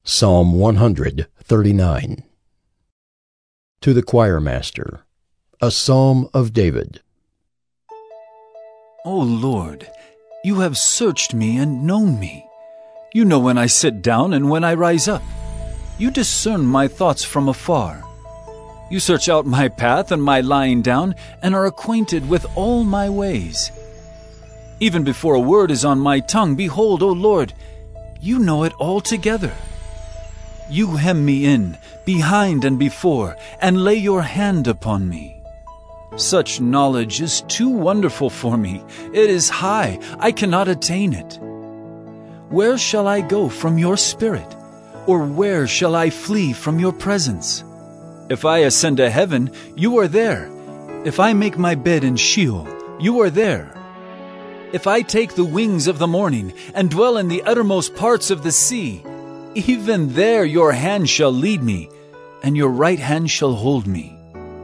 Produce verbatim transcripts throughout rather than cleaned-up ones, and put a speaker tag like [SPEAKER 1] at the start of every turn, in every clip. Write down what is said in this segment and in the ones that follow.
[SPEAKER 1] Psalm one thirty-nine. To the Choir Master, a Psalm of David.
[SPEAKER 2] O Lord, you have searched me and known me. You know when I sit down and when I rise up. You discern my thoughts from afar. You search out my path and my lying down, and are acquainted with all my ways. Even before a word is on my tongue, behold, O Lord, you know it altogether. You hem me in, behind and before, and lay your hand upon me. Such knowledge is too wonderful for me. It is high, I cannot attain it. Where shall I go from your spirit? Or where shall I flee from your presence? If I ascend to heaven, you are there. If I make my bed in Sheol, you are there. If I take the wings of the morning, and dwell in the uttermost parts of the sea, even there your hand shall lead me, and your right hand shall hold me.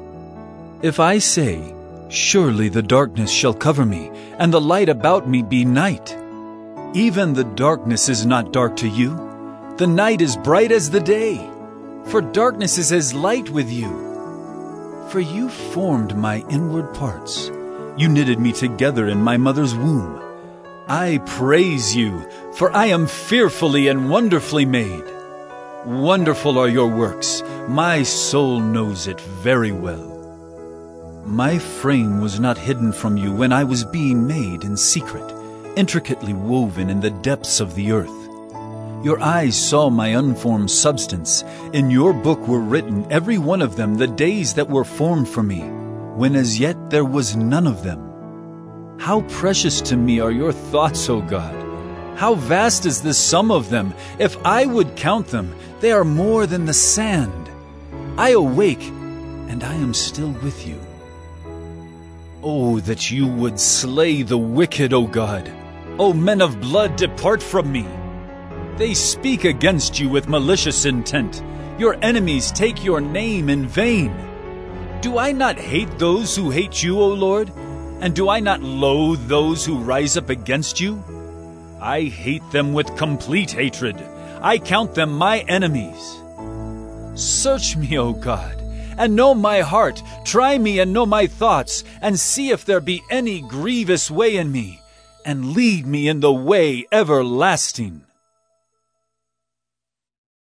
[SPEAKER 2] If I say, surely the darkness shall cover me, and the light about me be night, even the darkness is not dark to you. The night is bright as the day, for darkness is as light with you. For you formed my inward parts. You knitted me together in my mother's womb. I praise you, for I am fearfully and wonderfully made. Wonderful are your works. My soul knows it very well. My frame was not hidden from you when I was being made in secret, intricately woven in the depths of the earth. Your eyes saw my unformed substance. In your book were written, every one of them, the days that were formed for me, when as yet there was none of them. How precious to me are your thoughts, O God! How vast is the sum of them! If I would count them, they are more than the sand. I awake, and I am still with you. Oh, that you would slay the wicked, O God! O men of blood, depart from me! They speak against you with malicious intent. Your enemies take your name in vain. Do I not hate those who hate you, O Lord? And do I not loathe those who rise up against you? I hate them with complete hatred. I count them my enemies. Search me, O God, and know my heart. Try me and know my thoughts, and see if there be any grievous way in me, and lead me in the way everlasting.